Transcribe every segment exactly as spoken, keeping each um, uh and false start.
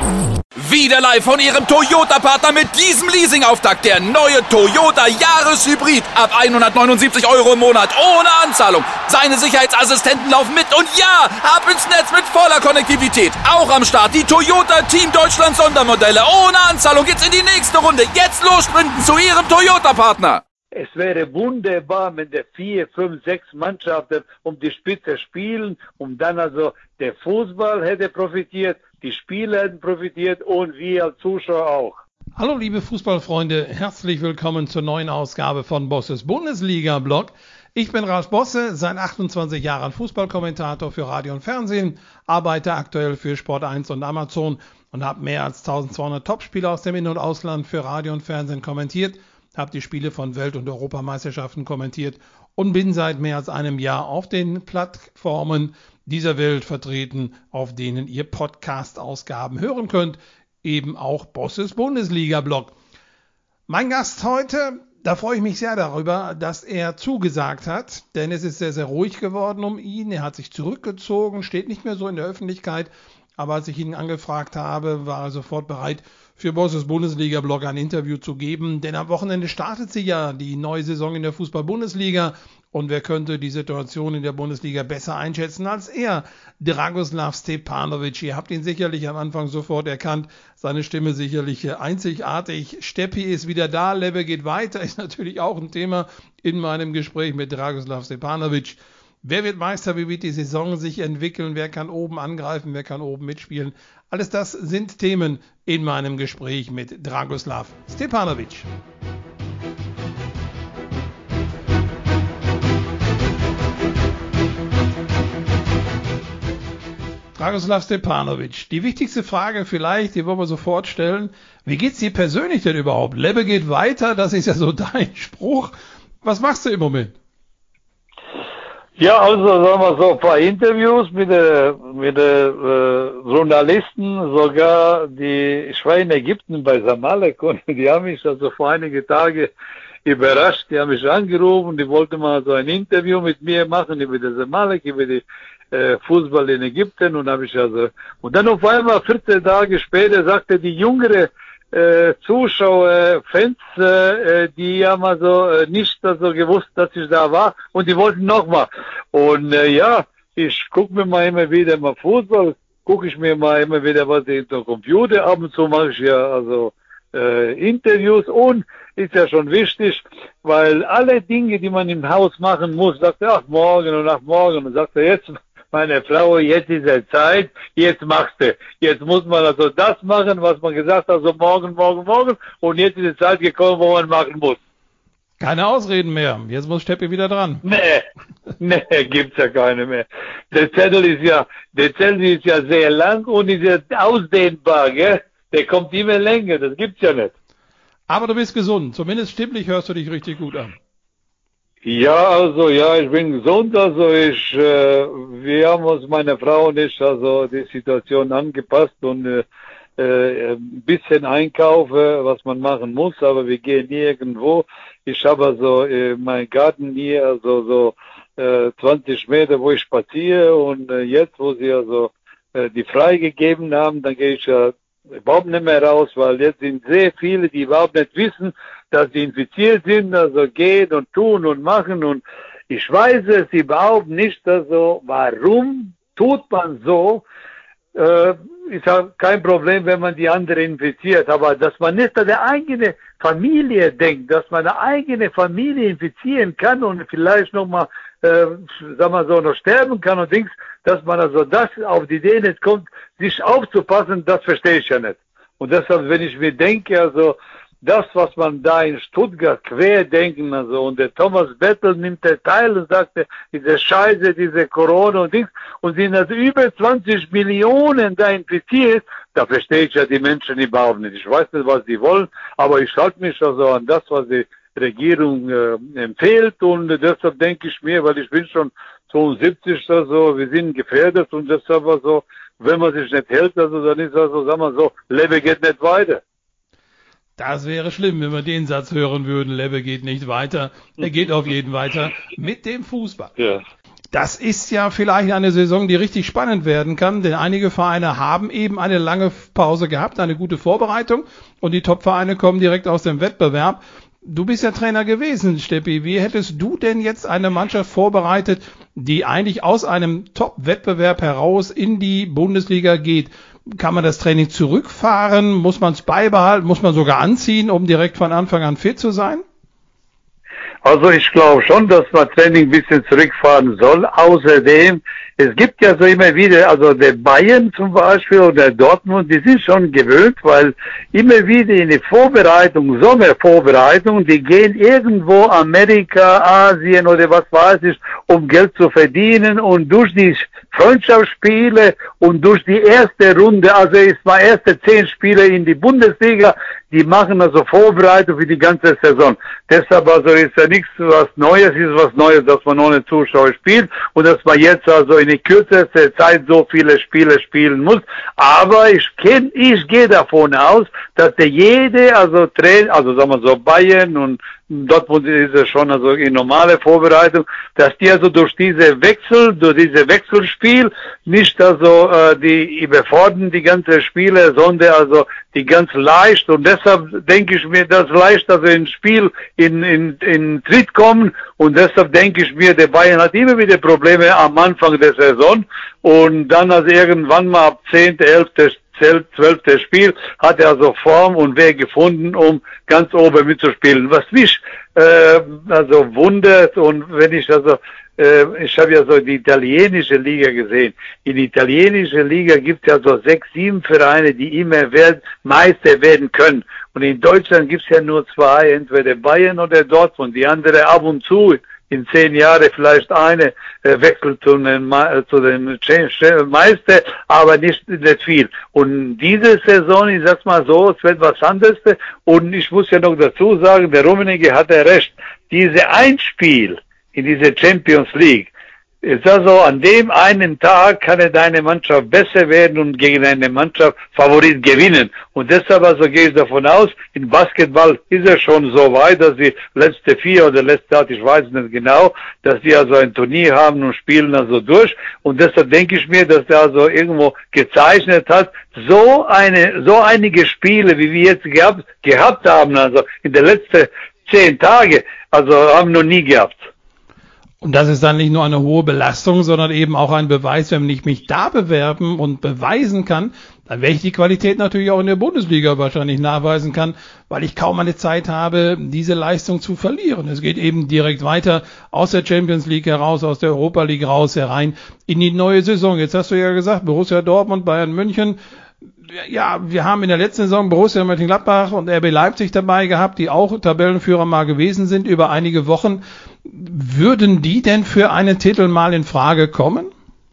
Wieder live von Ihrem Toyota-Partner mit diesem Leasing-Auftakt. Der neue Toyota Jahreshybrid. Ab hundertneunundsiebzig Euro im Monat. Ohne Anzahlung. Seine Sicherheitsassistenten laufen mit. Und ja, ab ins Netz mit voller Konnektivität. Auch am Start die Toyota Team Deutschland Sondermodelle. Ohne Anzahlung geht's in die nächste Runde. Jetzt los sprinten zu Ihrem Toyota-Partner. Es wäre wunderbar, wenn der vier, fünf, sechs Mannschaften um die Spitze spielen, um dann also der Fußball hätte profitiert, die Spieler hätten profitiert und wir als Zuschauer auch. Hallo liebe Fußballfreunde, herzlich willkommen zur neuen Ausgabe von Bosses Bundesliga-Blog. Ich bin Ralf Bosse, seit achtundzwanzig Jahren Fußballkommentator für Radio und Fernsehen, arbeite aktuell für Sport eins und Amazon und habe mehr als eintausendzweihundert Topspiele aus dem In- und Ausland für Radio und Fernsehen kommentiert, habe die Spiele von Welt- und Europameisterschaften kommentiert und bin seit mehr als einem Jahr auf den Plattformen dieser Welt vertreten, auf denen ihr Podcast-Ausgaben hören könnt, eben auch Bosses Bundesliga-Blog. Mein Gast heute, da freue ich mich sehr darüber, dass er zugesagt hat, denn es ist sehr, sehr ruhig geworden um ihn. Er hat sich zurückgezogen, steht nicht mehr so in der Öffentlichkeit, aber als ich ihn angefragt habe, war er sofort bereit, für Bosses Bundesliga-Blog ein Interview zu geben, denn am Wochenende startet sie ja die neue Saison in der Fußball-Bundesliga und wer könnte die Situation in der Bundesliga besser einschätzen als er, Dragoslav Stepanovic. Ihr habt ihn sicherlich am Anfang sofort erkannt, seine Stimme sicherlich einzigartig. Steppi ist wieder da, Lebbe geht weiter, ist natürlich auch ein Thema in meinem Gespräch mit Dragoslav Stepanovic. Wer wird Meister, wie wird die Saison sich entwickeln, wer kann oben angreifen, wer kann oben mitspielen. Alles das sind Themen in meinem Gespräch mit Dragoslav Stepanovic. Dragoslav Stepanovic, die wichtigste Frage vielleicht, die wollen wir sofort stellen. Wie geht's dir persönlich denn überhaupt? Lebbe geht weiter, das ist ja so dein Spruch. Was machst du im Moment? Ja, also sagen wir so, ein paar Interviews mit den mit der, äh, Journalisten, sogar die, ich war in Ägypten bei Zamalek und die haben mich also vor einige Tage überrascht, die haben mich angerufen, die wollten mal so ein Interview mit mir machen über den Zamalek, über die äh, Fußball in Ägypten und habe ich also, und dann auf einmal vierzehn Tage später sagte die jüngere Äh, Zuschauer, Fans, äh, die haben also äh, nicht also gewusst, dass ich da war und die wollten nochmal. Und äh, ja, ich gucke mir mal immer wieder mal Fußball, gucke ich mir mal immer wieder was in der Computer, ab und zu mache ich ja also äh, Interviews und ist ja schon wichtig, weil alle Dinge, die man im Haus machen muss, sagt er, ach morgen und ach morgen und sagt er jetzt, meine Frau, jetzt ist es Zeit, jetzt machst du. Jetzt muss man also das machen, was man gesagt hat, also morgen, morgen, morgen. Und jetzt ist die Zeit gekommen, wo man machen muss. Keine Ausreden mehr. Jetzt muss Steppi wieder dran. Nee, nee, gibt's ja keine mehr. Der Zettel ist ja, der Zettel ist ja sehr lang und ist ja ausdehnbar, gell? Der kommt immer länger, das gibt's ja nicht. Aber du bist gesund. Zumindest stimmlich hörst du dich richtig gut an. Ja, also, ja, ich bin gesund, also ich, äh, wir haben uns, meine Frau und ich, also die Situation angepasst und äh, äh, ein bisschen einkaufen, was man machen muss, aber wir gehen nirgendwo. Ich habe also äh, meinen Garten hier, also so äh, zwanzig Meter, wo ich spaziere und äh, jetzt, wo sie also äh, die freigegeben haben, dann gehe ich ja überhaupt nicht mehr raus, weil jetzt sind sehr viele, die überhaupt nicht wissen, dass sie infiziert sind, also gehen und tun und machen und ich weiß es überhaupt nicht, also warum tut man so, äh, ist ja kein Problem, wenn man die andere infiziert, aber dass man nicht an der eigenen Familie denkt, dass man eine eigene Familie infizieren kann und vielleicht nochmal, äh, sagen wir so, noch sterben kann und Dings, dass man also das auf die Idee nicht kommt, sich aufzupassen, das verstehe ich ja nicht. Und deshalb, wenn ich mir denke, also das, was man da in Stuttgart querdenken, also und der Thomas Bettel nimmt der teil und sagt, diese Scheiße, diese Corona und Dings, und sind also über zwanzig Millionen da infiziert, da verstehe ich ja die Menschen überhaupt nicht. Ich weiß nicht, was sie wollen, aber ich halte mich also an das, was die Regierung äh, empfiehlt und deshalb denke ich mir, weil ich bin schon zweiundsiebzig, also wir sind gefährdet und deshalb also, wenn man sich nicht hält, also dann ist also, sagen wir so, Leben geht nicht weiter. Das wäre schlimm, wenn wir den Satz hören würden, Lebbe geht nicht weiter. Er geht auf jeden weiter mit dem Fußball. Ja. Das ist ja vielleicht eine Saison, die richtig spannend werden kann, denn einige Vereine haben eben eine lange Pause gehabt, eine gute Vorbereitung und die Top-Vereine kommen direkt aus dem Wettbewerb. Du bist ja Trainer gewesen, Steppi. Wie hättest du denn jetzt eine Mannschaft vorbereitet, die eigentlich aus einem Top-Wettbewerb heraus in die Bundesliga geht? Kann man das Training zurückfahren? Muss man es beibehalten? Muss man sogar anziehen, um direkt von Anfang an fit zu sein? Also ich glaube schon, dass man Training ein bisschen zurückfahren soll. Außerdem, es gibt ja so immer wieder, also der Bayern zum Beispiel oder Dortmund, die sind schon gewöhnt, weil immer wieder in die Vorbereitung, Sommervorbereitung, die gehen irgendwo Amerika, Asien oder was weiß ich, um Geld zu verdienen und durch die Freundschaftsspiele und durch die erste Runde, also ist mal erste zehn Spiele in die Bundesliga, die machen also Vorbereitung für die ganze Saison. Deshalb also ist ja nichts was Neues, ist was Neues, dass man ohne Zuschauer spielt und dass man jetzt also in der kürzesten Zeit so viele Spiele spielen muss. Aber ich kenn, ich gehe davon aus, dass der jede, also Trainer, also sagen wir so Bayern und Dortmund ist es schon also in normale Vorbereitung, dass die also durch diese Wechsel, durch diese Wechselspiel nicht also äh, die überfordern die ganze Spiele, sondern also die ganz leicht und deshalb denke ich mir, dass leicht also ins Spiel in in in Tritt kommen und deshalb denke ich mir, der Bayern hat immer wieder Probleme am Anfang der Saison und dann also irgendwann mal ab zehnte, elfte zwölfte Spiel hat er also Form und Weg gefunden, um ganz oben mitzuspielen. Was mich äh, also wundert und wenn ich also äh, ich habe ja so die italienische Liga gesehen. In der italienischen Liga gibt es ja so sechs, sieben Vereine, die immer werden, Meister werden können. Und in Deutschland gibt es ja nur zwei, entweder Bayern oder Dortmund. Die andere ab und zu. In zehn Jahren vielleicht eine äh, wechselt zu den, zu den Meister, aber nicht, nicht viel. Und diese Saison, ich sag's mal so, es wird was anderes. Und ich muss ja noch dazu sagen, der Rummenigge hatte recht. Diese Einspiel in diese Champions League, ist also an dem einen Tag kann er deine Mannschaft besser werden und gegen eine Mannschaft Favorit gewinnen. Und deshalb also gehe ich davon aus, in Basketball ist es schon so weit, dass die letzte vier oder letzte Art, ich weiß nicht genau, dass die also ein Turnier haben und spielen also durch. Und deshalb denke ich mir, dass er also irgendwo gezeichnet hat, so eine, so einige Spiele, wie wir jetzt gehabt, gehabt haben, also in den letzten zehn Tagen, also haben wir noch nie gehabt. Und das ist dann nicht nur eine hohe Belastung, sondern eben auch ein Beweis, wenn ich mich da bewerben und beweisen kann, dann werde ich die Qualität natürlich auch in der Bundesliga wahrscheinlich nachweisen kann, weil ich kaum eine Zeit habe, diese Leistung zu verlieren. Es geht eben direkt weiter aus der Champions League heraus, aus der Europa League raus, herein in die neue Saison. Jetzt hast du ja gesagt, Borussia Dortmund, Bayern München. Ja, wir haben in der letzten Saison Borussia Mönchengladbach und R B Leipzig dabei gehabt, die auch Tabellenführer mal gewesen sind über einige Wochen. Würden die denn für einen Titel mal in Frage kommen?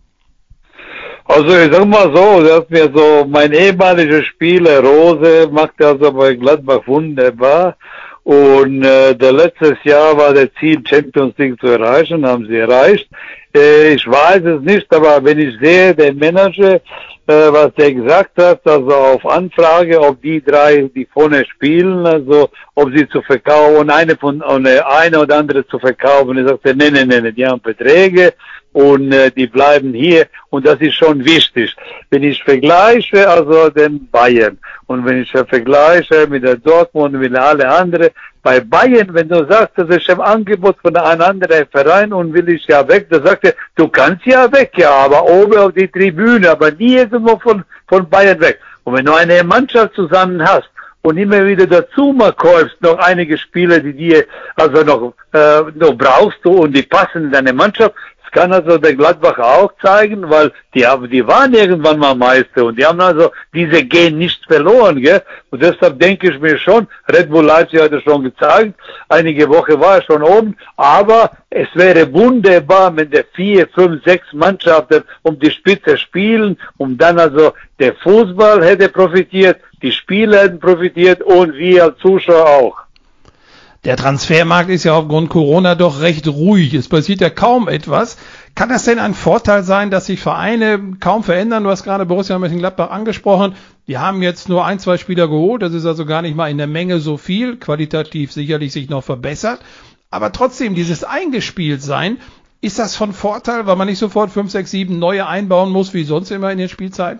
Also ich sag mal so, dass mir so mein ehemaliger Spieler Rose macht also bei Gladbach wunderbar. Und äh, der letztes Jahr war der Ziel, Champions League zu erreichen, haben sie erreicht. Äh, ich weiß es nicht, aber wenn ich sehe, der Manager, äh, was der gesagt hat, also auf Anfrage, ob die drei, die vorne spielen, also ob sie zu verkaufen, und eine von, und eine oder andere zu verkaufen, er sagte, nee, nee, nee, die haben Verträge und äh, die bleiben hier und das ist schon wichtig. Wenn ich vergleiche, also den Bayern und wenn ich vergleiche mit der Dortmund und mit alle anderen, bei Bayern, wenn du sagst, das ist ein Angebot von einem anderen Verein und will ich ja weg, dann sagt er, du kannst ja weg, ja, aber oben auf die Tribüne, aber nie irgendwo von, von Bayern weg. Und wenn du eine Mannschaft zusammen hast und immer wieder dazu mal kaufst, noch einige Spieler, die dir also noch, äh, noch brauchst du und die passen in deine Mannschaft, kann also der Gladbach auch zeigen, weil die haben, die waren irgendwann mal Meister und die haben also diese Gen nicht verloren, gell? Und deshalb denke ich mir schon, Red Bull Leipzig hat es schon gezeigt, einige Wochen war er schon oben, aber es wäre wunderbar, wenn der vier, fünf, sechs Mannschaften um die Spitze spielen, um dann also der Fußball hätte profitiert, die Spieler hätten profitiert und wir als Zuschauer auch. Der Transfermarkt ist ja aufgrund Corona doch recht ruhig. Es passiert ja kaum etwas. Kann das denn ein Vorteil sein, dass sich Vereine kaum verändern? Du hast gerade Borussia Mönchengladbach angesprochen. Die haben jetzt nur ein, zwei Spieler geholt. Das ist also gar nicht mal in der Menge so viel. Qualitativ sicherlich sich noch verbessert. Aber trotzdem, dieses Eingespieltsein, Ist das von Vorteil, weil man nicht sofort fünf, sechs, sieben neue einbauen muss, wie sonst immer in den Spielzeiten?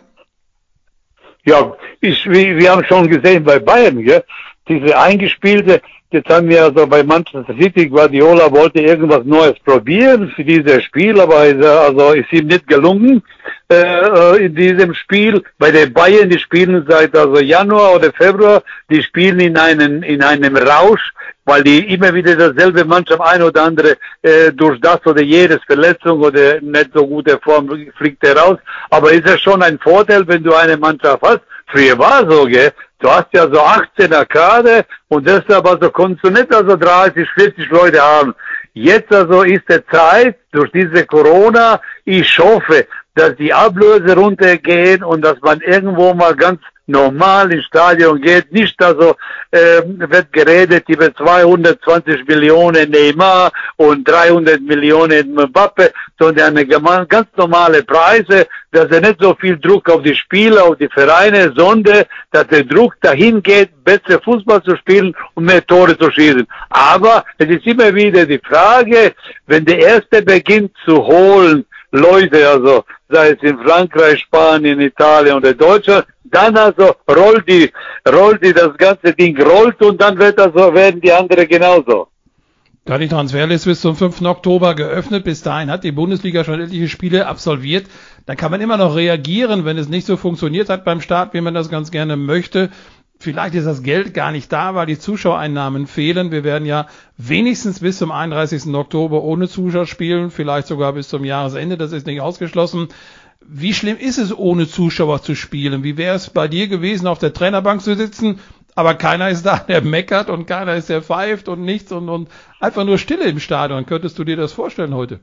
Ja, ich, wir, wir haben schon gesehen bei Bayern, gell? Diese eingespielte, jetzt haben wir also bei Manchester City, Guardiola wollte irgendwas Neues probieren für dieses Spiel, aber also ist ihm nicht gelungen äh, in diesem Spiel. Bei den Bayern, die spielen seit also Januar oder Februar, die spielen in einem in einem Rausch, weil die immer wieder dasselbe Mannschaft, ein oder andere äh, durch das oder jedes Verletzung oder nicht so gute Form fliegt er raus. Aber ist ja schon ein Vorteil, wenn du eine Mannschaft hast. Früher war so, gell? Du hast ja so achtzehner Kader und deshalb also konntest du nicht also dreißig, vierzig Leute haben. Jetzt also ist die Zeit durch diese Corona, ich hoffe, dass die Ablöse runtergehen und dass man irgendwo mal ganz normal ins Stadion geht. Nicht also äh, wird geredet über zweihundertzwanzig Millionen Neymar und dreihundert Millionen Mbappe, sondern eine ganz normale Preise, dass er nicht so viel Druck auf die Spieler, auf die Vereine, sondern dass der Druck dahin geht, besser Fußball zu spielen und mehr Tore zu schießen. Aber es ist immer wieder die Frage, wenn der Erste beginnt zu holen, Leute, also sei es in Frankreich, Spanien, Italien oder Deutschland, dann also rollt die, rollt die, das ganze Ding rollt und dann wird also, werden die anderen genauso. Da die Transferliste bis zum fünften Oktober geöffnet, bis dahin hat die Bundesliga schon etliche Spiele absolviert. Dann kann man immer noch reagieren, wenn es nicht so funktioniert hat beim Start, wie man das ganz gerne möchte. Vielleicht ist das Geld gar nicht da, weil die Zuschauereinnahmen fehlen. Wir werden ja wenigstens bis zum einunddreißigsten Oktober ohne Zuschauer spielen, vielleicht sogar bis zum Jahresende, das ist nicht ausgeschlossen. Wie schlimm ist es, ohne Zuschauer zu spielen? Wie wäre es bei dir gewesen, auf der Trainerbank zu sitzen, aber keiner ist da, der meckert und keiner ist, der pfeift und nichts und, und einfach nur Stille im Stadion? Könntest du dir das vorstellen heute?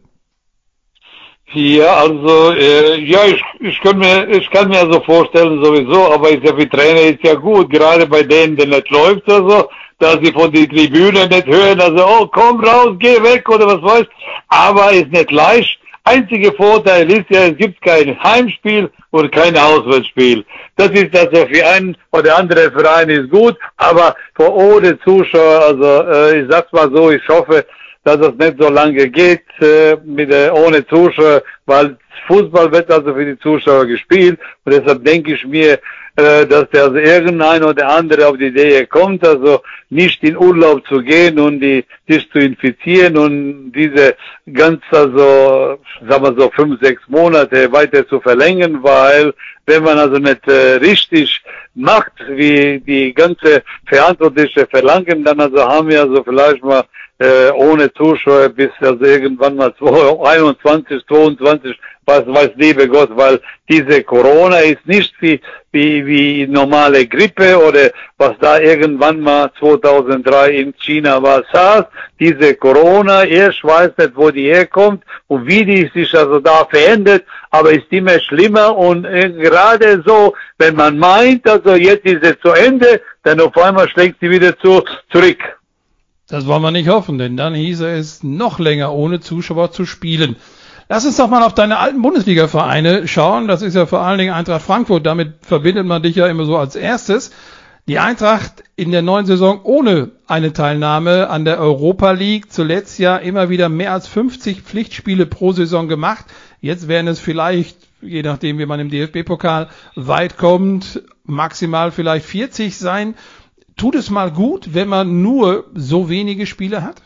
Ja, also äh, ja, ich, ich kann mir ich kann mir also vorstellen sowieso, aber ist ja für Trainer ist ja gut, gerade bei denen, der nicht läuft, also dass sie von der Tribüne nicht hören, also oh komm raus, geh weg oder was weiß. Aber ist nicht leicht. Einziger Vorteil ist ja, es gibt kein Heimspiel und kein Auswärtsspiel. Das ist also für einen oder andere Verein ist gut, aber vor ohne Zuschauer, also äh, ich sag's mal so, ich hoffe, dass es nicht so lange geht äh, mit äh, ohne Zuschauer, weil Fußball wird also für die Zuschauer gespielt und deshalb denke ich mir, äh, dass der also irgendein oder andere auf die Idee kommt, also nicht in Urlaub zu gehen und die sich zu infizieren und diese ganz also sagen wir so fünf, sechs Monate weiter zu verlängern, weil wenn man also nicht äh, richtig macht, wie die ganze Verantwortliche verlangen, dann also haben wir also vielleicht mal äh, ohne Zuschauer bis also irgendwann mal einundzwanzig, zweiundzwanzig, was weiß liebe Gott, weil diese Corona ist nicht wie, wie, wie normale Grippe oder was da irgendwann mal zweitausenddrei in China war, SARS. Diese Corona, ich weiß nicht, wo die herkommt und wie die sich also da verändert, aber ist immer schlimmer und äh, gerade so, wenn man meint, also jetzt ist es zu Ende, dann auf einmal schlägt sie wieder zu, zurück. Das wollen wir nicht hoffen, denn dann hieße es noch länger ohne Zuschauer zu spielen. Lass uns doch mal auf deine alten Bundesliga-Vereine schauen. Das ist ja vor allen Dingen Eintracht Frankfurt. Damit verbindet man dich ja immer so als erstes. Die Eintracht in der neuen Saison ohne eine Teilnahme an der Europa League. Zuletzt ja immer wieder mehr als fünfzig Pflichtspiele pro Saison gemacht. Jetzt werden es vielleicht, je nachdem wie man im D F B-Pokal weit kommt, maximal vielleicht vierzig sein. Tut es mal gut, wenn man nur so wenige Spiele hat?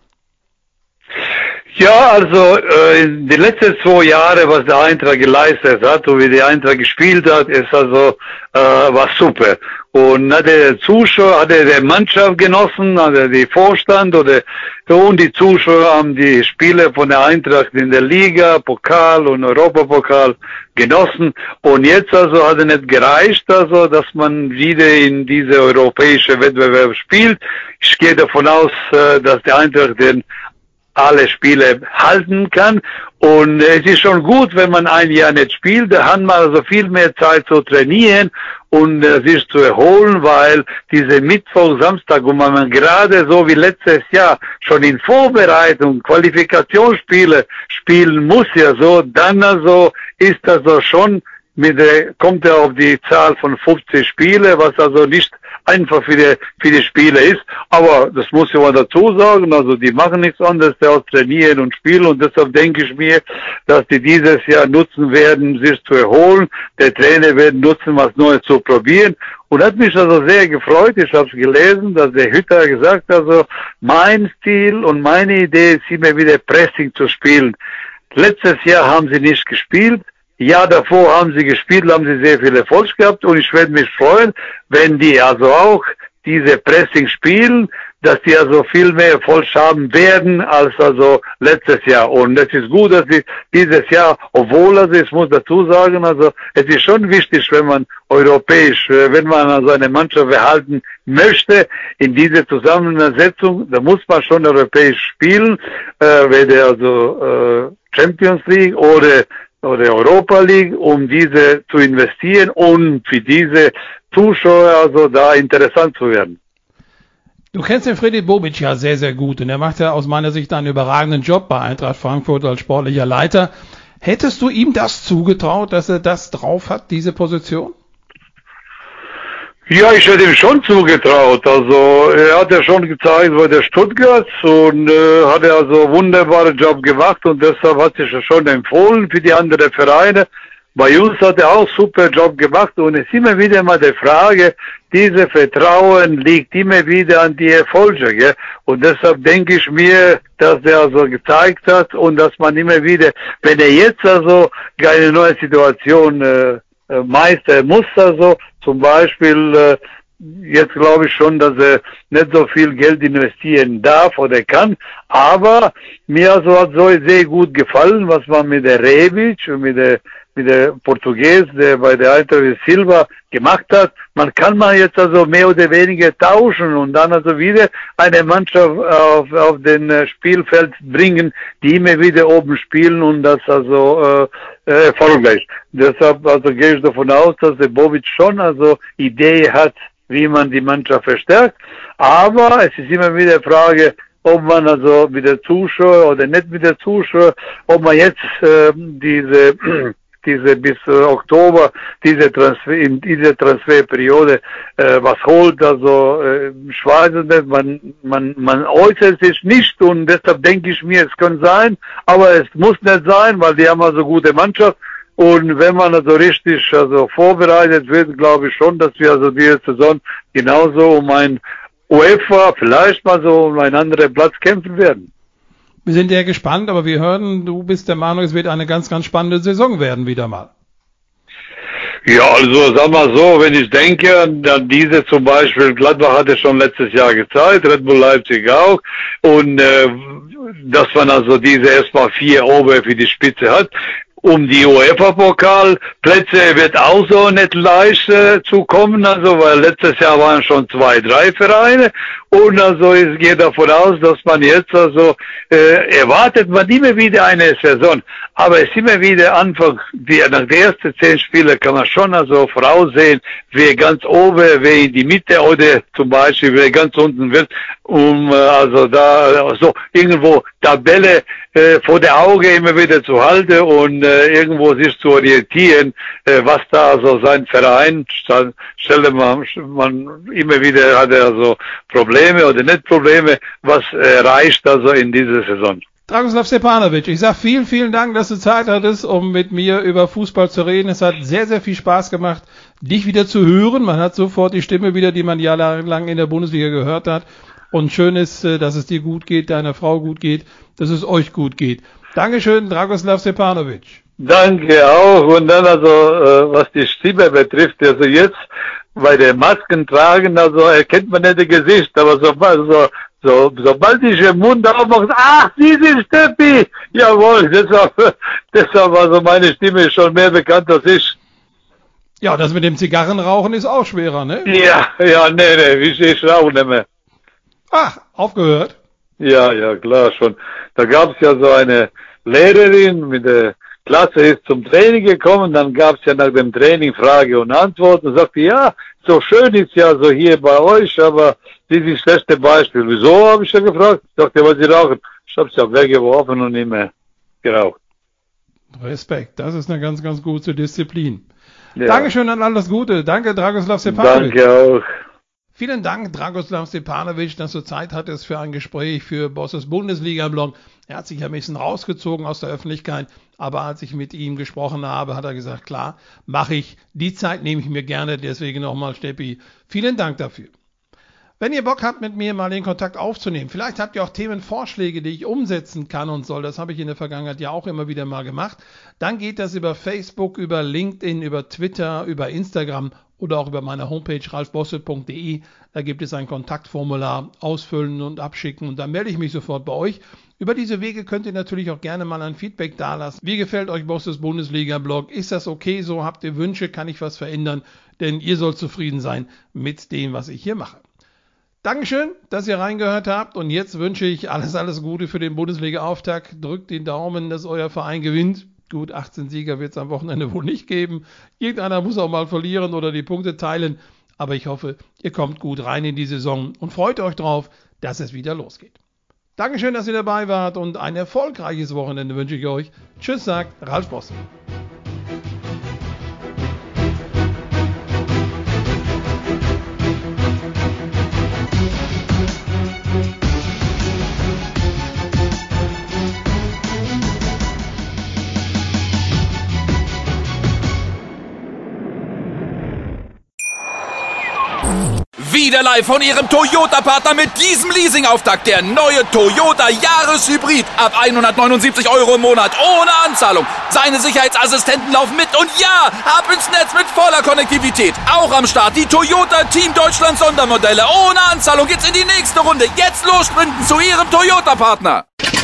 Ja, also äh, in den letzten zwei Jahren, was der Eintracht geleistet hat und wie die Eintracht gespielt hat, ist also äh, war super. Und hat der Zuschauer, hat der Mannschaft genossen, hat der die Vorstand oder und die Zuschauer haben die Spiele von der Eintracht in der Liga, Pokal und Europapokal genossen. Und jetzt also hat es nicht gereicht, also dass man wieder in diese europäische Wettbewerb spielt. Ich gehe davon aus, äh, dass der Eintracht den alle Spiele halten kann. Und es ist schon gut, wenn man ein Jahr nicht spielt, da hat man also viel mehr Zeit zu trainieren und äh, sich zu erholen, weil diese Mittwoch, Samstag, wo man gerade so wie letztes Jahr schon in Vorbereitung Qualifikationsspiele spielen muss, ja so, dann also ist das so schon mit der, kommt er auf die Zahl von fünfzig Spiele, was also nicht einfach für die, für die Spieler ist. Aber das muss ich mal dazu sagen, also die machen nichts anderes als trainieren und spielen und deshalb denke ich mir, dass die dieses Jahr nutzen werden, sich zu erholen. Der Trainer wird nutzen, was Neues zu probieren. Und hat mich also sehr gefreut, ich habe es gelesen, dass der Hütter gesagt hat, also mein Stil und meine Idee ist immer wieder Pressing zu spielen. Letztes Jahr haben sie nicht gespielt, Jahr davor haben sie gespielt, haben sie sehr viel Erfolg gehabt und ich werde mich freuen, wenn die also auch diese Pressing spielen, dass die also viel mehr Erfolg haben werden als also letztes Jahr. Und es ist gut, dass sie dieses Jahr, obwohl also ich muss dazu sagen, also es ist schon wichtig, wenn man europäisch, wenn man also eine Mannschaft erhalten möchte, in dieser Zusammensetzung, da muss man schon europäisch spielen, äh, weder also äh, Champions League oder oder Europa League, um diese zu investieren und für diese Zuschauer also da interessant zu werden. Du kennst den Fredi Bobic ja sehr, sehr gut und er macht ja aus meiner Sicht einen überragenden Job bei Eintracht Frankfurt als sportlicher Leiter. Hättest du ihm das zugetraut, dass er das drauf hat, diese Position? Ja, ich hätte ihm schon zugetraut. Also er hat ja schon gezeigt bei der Stuttgart und äh, hat er also wunderbaren Job gemacht und deshalb hat sich ja schon empfohlen für die anderen Vereine. Bei uns hat er auch super Job gemacht und es ist immer wieder mal die Frage, diese Vertrauen liegt immer wieder an die Erfolge, gell? Und deshalb denke ich mir, dass er also gezeigt hat und dass man immer wieder, wenn er jetzt also eine neue Situation äh, meistern muss, also zum Beispiel äh, jetzt glaube ich schon, dass er nicht so viel Geld investieren darf oder kann, aber mir also hat so sehr gut gefallen, was man mit der Rebic und mit der mit der Portugies, der bei der Eintracht Silva gemacht hat. Man kann man jetzt also mehr oder weniger tauschen und dann also wieder eine Mannschaft auf, auf den Spielfeld bringen, die immer wieder oben spielen und das also äh, erfolgreich. Deshalb also gehe ich davon aus, dass der Bobic schon also Idee hat, wie man die Mannschaft verstärkt. Aber es ist immer wieder die Frage, ob man also mit der Zuschauer oder nicht mit der Zuschauer, ob man jetzt äh, diese diese bis äh, Oktober diese Transfer in dieser Transferperiode äh, was holt, also äh, ich weiß es nicht, man man man äußert sich nicht und deshalb denke ich mir, es kann sein, aber es muss nicht sein, weil die haben also gute Mannschaft und wenn man also richtig also vorbereitet wird, glaube ich schon, dass wir also diese Saison genauso um ein UEFA vielleicht mal so um einen anderen Platz kämpfen werden. Wir sind sehr gespannt, aber wir hören, du bist der Meinung, es wird eine ganz, ganz spannende Saison werden wieder mal. Ja, also sag mal so, wenn ich denke an diese zum Beispiel, Gladbach hatte schon letztes Jahr gezeigt, Red Bull Leipzig auch und äh, dass man also diese erstmal vier Ober für die Spitze hat. Um die UEFA-Pokalplätze wird auch so nicht leicht äh, zu kommen, also weil letztes Jahr waren schon zwei, drei Vereine und also es geht davon aus, dass man jetzt also äh, erwartet man immer wieder eine Saison, aber es ist immer wieder Anfang, die, nach den ersten zehn Spielen kann man schon also voraussehen, wer ganz oben, wer in die Mitte oder zum Beispiel wer ganz unten wird, um äh, also da also irgendwo Tabelle äh, vor der Auge immer wieder zu halten und äh, irgendwo sich zu orientieren, äh, was da also sein Verein, stelle man, man immer wieder hat er also Probleme oder nicht Probleme, was erreicht also in dieser Saison. Dragoslav Stepanovic, ich sag vielen, vielen Dank, dass du Zeit hattest, um mit mir über Fußball zu reden. Es hat sehr, sehr viel Spaß gemacht, dich wieder zu hören. Man hat sofort die Stimme wieder, die man jahrelang in der Bundesliga gehört hat. Und schön ist, dass es dir gut geht, deiner Frau gut geht, dass es euch gut geht. Dankeschön, Dragoslav Stepanovic. Danke auch. Und dann also, äh, was die Stimme betrifft, also jetzt bei der Masken tragen, also erkennt man nicht das Gesicht, aber sobald, so, so, sobald ich den Mund aufmache, ach, Sie sind Steppi! Jawohl, deshalb, deshalb also meine Stimme ist schon mehr bekannt als ich. Ja, das mit dem Zigarrenrauchen ist auch schwerer, ne? Ja, ja, nee, nee, ich, ich rauche nicht mehr. Ach, aufgehört? Ja, ja, klar, schon. Da gab es ja so eine Lehrerin mit der Klasse ist zum Training gekommen, dann gab es ja nach dem Training Frage und Antwort und sagte, ja, so schön ist ja so hier bei euch, aber das ist das schlechte Beispiel. Wieso, habe ich ja gefragt. Ich sagte, was Sie rauchen. Ich habe es ja weggeworfen und nicht mehr geraucht. Respekt, das ist eine ganz, ganz gute Disziplin. Ja. Dankeschön und alles Gute. Danke, Dragoslav Stepanovic. Danke auch. Vielen Dank, Dragoslav Stepanovic, dass du Zeit hattest für ein Gespräch für Bosses Bundesliga-Blog. Er hat sich ein bisschen rausgezogen aus der Öffentlichkeit, aber als ich mit ihm gesprochen habe, hat er gesagt, klar, mache ich. Die Zeit nehme ich mir gerne, deswegen nochmal, Steppi, vielen Dank dafür. Wenn ihr Bock habt, mit mir mal den Kontakt aufzunehmen, vielleicht habt ihr auch Themenvorschläge, die ich umsetzen kann und soll, das habe ich in der Vergangenheit ja auch immer wieder mal gemacht, dann geht das über Facebook, über LinkedIn, über Twitter, über Instagram oder auch über meine Homepage ralf bosse punkt de. Da gibt es ein Kontaktformular, ausfüllen und abschicken und dann melde ich mich sofort bei euch. Über diese Wege könnt ihr natürlich auch gerne mal ein Feedback dalassen. Wie gefällt euch Bosses Bundesliga-Blog? Ist das okay so? Habt ihr Wünsche? Kann ich was verändern? Denn ihr sollt zufrieden sein mit dem, was ich hier mache. Dankeschön, dass ihr reingehört habt und jetzt wünsche ich alles, alles Gute für den Bundesliga-Auftakt. Drückt den Daumen, dass euer Verein gewinnt. Gut, achtzehn Sieger wird es am Wochenende wohl nicht geben. Irgendeiner muss auch mal verlieren oder die Punkte teilen. Aber ich hoffe, ihr kommt gut rein in die Saison und freut euch drauf, dass es wieder losgeht. Dankeschön, dass ihr dabei wart und ein erfolgreiches Wochenende wünsche ich euch. Tschüss, sagt Ralf Bosse. Wieder live von Ihrem Toyota-Partner mit diesem Leasing-Auftakt. Der neue Toyota Jahreshybrid. Ab hundertneunundsiebzig Euro im Monat. Ohne Anzahlung. Seine Sicherheitsassistenten laufen mit. Und ja, ab ins Netz mit voller Konnektivität. Auch am Start die Toyota Team Deutschland Sondermodelle. Ohne Anzahlung geht's in die nächste Runde. Jetzt los sprinten zu Ihrem Toyota-Partner.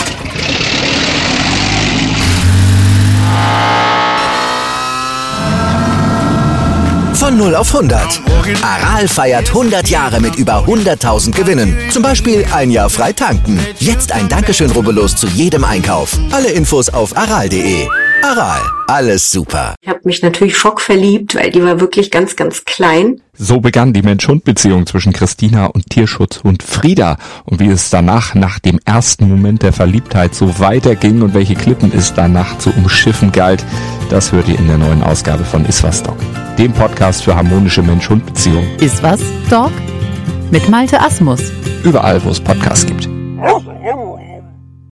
Von null auf hundert. Aral feiert hundert Jahre mit über hunderttausend Gewinnen. Zum Beispiel ein Jahr frei tanken. Jetzt ein Dankeschön, rubbellos zu jedem Einkauf. Alle Infos auf aral punkt de. Aral, alles super. Ich habe mich natürlich schockverliebt, weil die war wirklich ganz, ganz klein. So begann die Mensch-Hund-Beziehung zwischen Christina und Tierschutzhund Frieda. Und wie es danach, nach dem ersten Moment der Verliebtheit, so weiterging und welche Klippen es danach zu umschiffen galt, das hört ihr in der neuen Ausgabe von Iswas Dog, dem Podcast für harmonische Mensch-Hund-Beziehungen. Iswas Dog mit Malte Asmus. Überall, wo es Podcasts gibt.